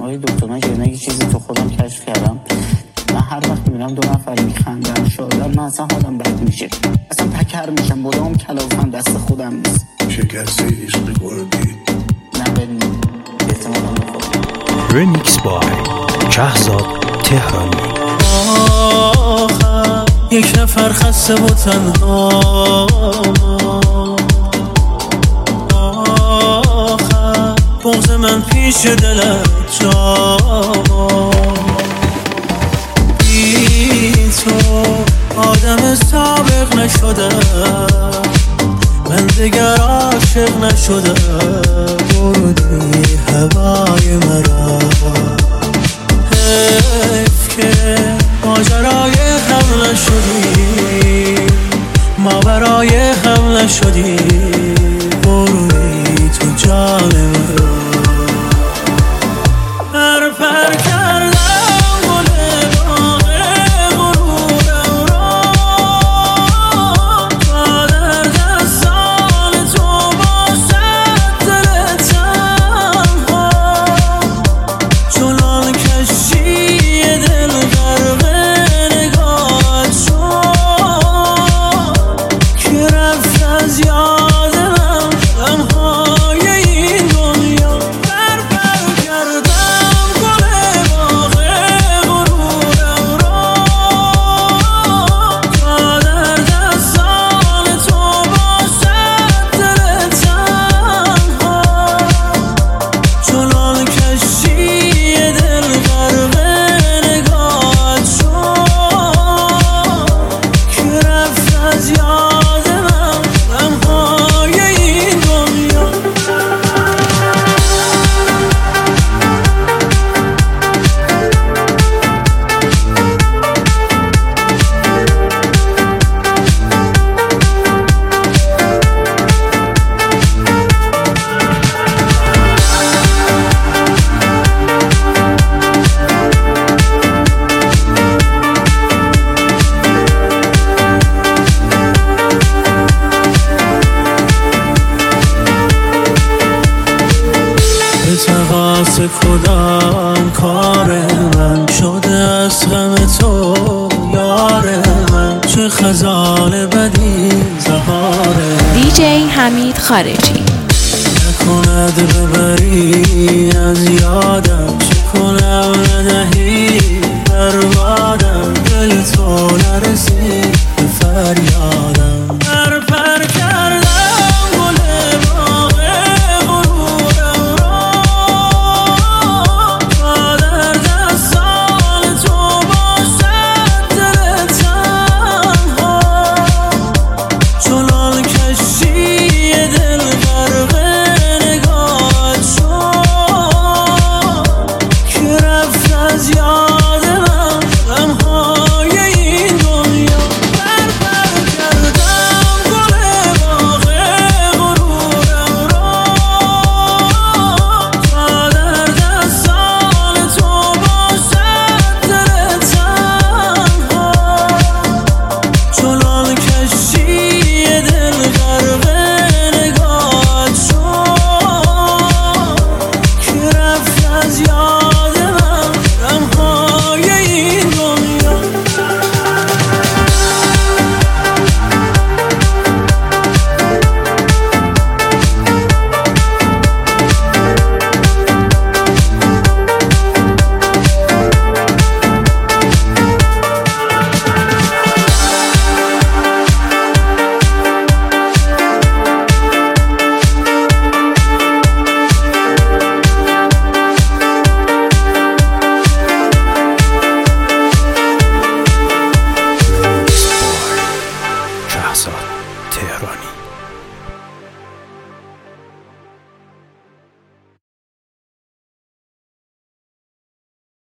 آقای دکتر من یه چیزی تو خودم کشف کردم. من هر وقت میبینم دو نفر میخندن شادن من اصلا حالم بد میشه، اصلا تکر میشم، بودم کلافم دست خودم نیست. شکسته عشق گردی نه بریم احتمالا بخورم. رمیکس بای شهزاد تهرانی. آخر یک نفر خسته و تنها، آخر بغض من پیش دلت جا، بی تو آدم سابق نشده، من دیگر عاشق نشده، بردی هوای مرا، حیف که ماجرای هم نشدی، ما برای هم نشدی، بردی تو جان مرا. پر کردم گل باغ غرورم را، تا در دستان تو باشد دل تنها، چنان کشتی دل غرق نگاهت شد که رفت از یادم غمهای این دنیا. پر کردم گل باغ غرورم را، تا در دستان تو باشد دل تنها، چنان کشتی دل غرق نگاهت شد که رفت از یادم غمهای این دنیا. به تقاس کدام کار من شده از غم تو یار من، چه خزان بدی زهاره دیجی حمید خارجی. نکند ببری از یادم، چه کنم ندهی بربادم، دل تو نرسید